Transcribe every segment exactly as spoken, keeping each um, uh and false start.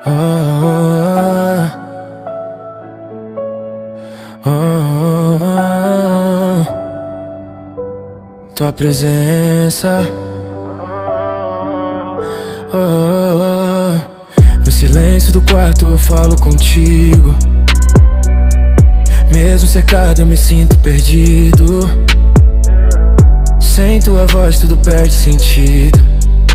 Oh, oh, oh, oh. Tua presença, oh, oh, oh. No silêncio do quarto eu falo contigo. Mesmo cercado eu me sinto perdido. Sem tua voz tudo perde sentido.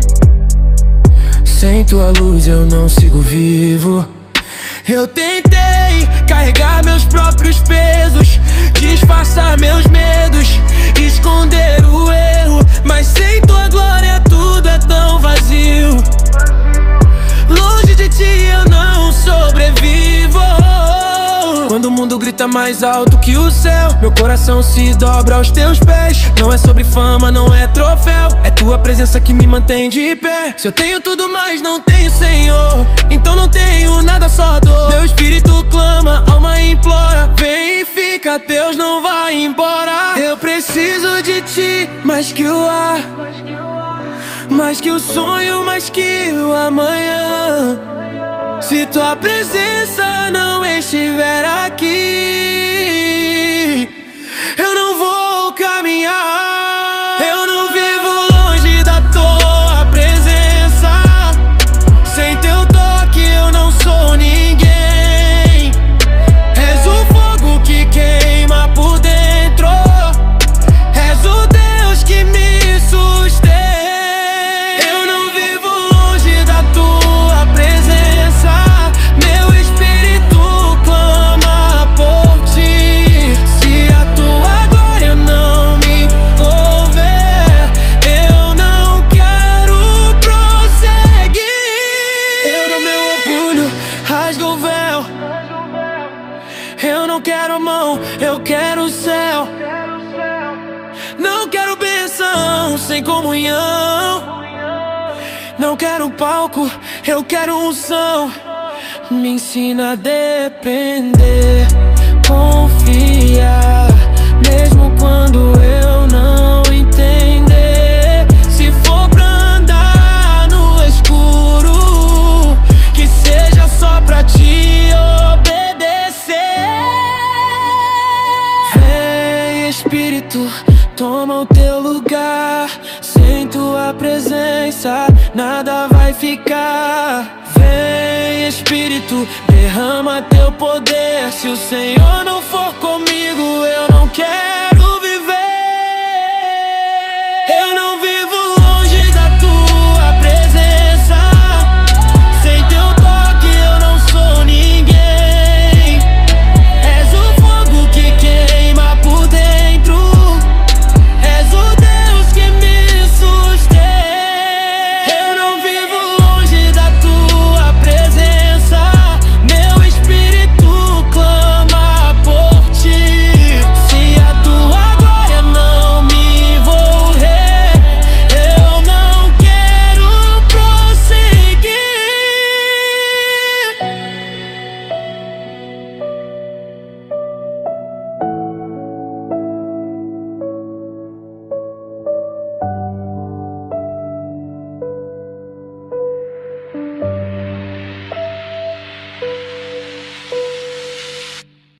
Sem tua luz eu não sigo vivo. Eu tentei carregar meus próprios pesos, disfarçar meus medos, esconder o erro, mas sem tua glória tudo é tão vazio. Longe de ti eu não sobrevivo. Quando o mundo grita mais alto que o céu, meu coração se dobra aos teus pés. Não é sobre fama, não é troféu, é tua presença que me mantém de pé. Se eu tenho tudo, mas não tenho Senhor, então não tenho nada, só dor. Meu espírito clama, alma implora, vem e fica, Deus não vai embora. Eu preciso de ti, mais que o ar, mais que o sonho, mais que o amanhã. Se tua presença não estiver aqui, eu não vou caminhar. Eu não vivo longe da tua presença. Sem teu toque eu não sou ninguém. És o fogo que queima por dentro. És o Deus que me sustém. Eu não vivo longe da tua presença. Meu espírito clama por ti. Se a tua glória não me envolver, eu não quero prosseguir. Eu no meu orgulho rasgo o véu. Eu não quero a mão, eu quero o céu. Não quero bênção sem comunhão. Não quero palco, eu quero unção. Me ensina a depender, confiar, mesmo quando eu não entender. Se for pra andar no escuro, que seja só pra te obedecer. Vem Espírito, toma o teu lugar. Sem tua presença nada vai ficar. Vem Espírito, derrama teu poder. Se o Senhor não for comigo, eu não quero.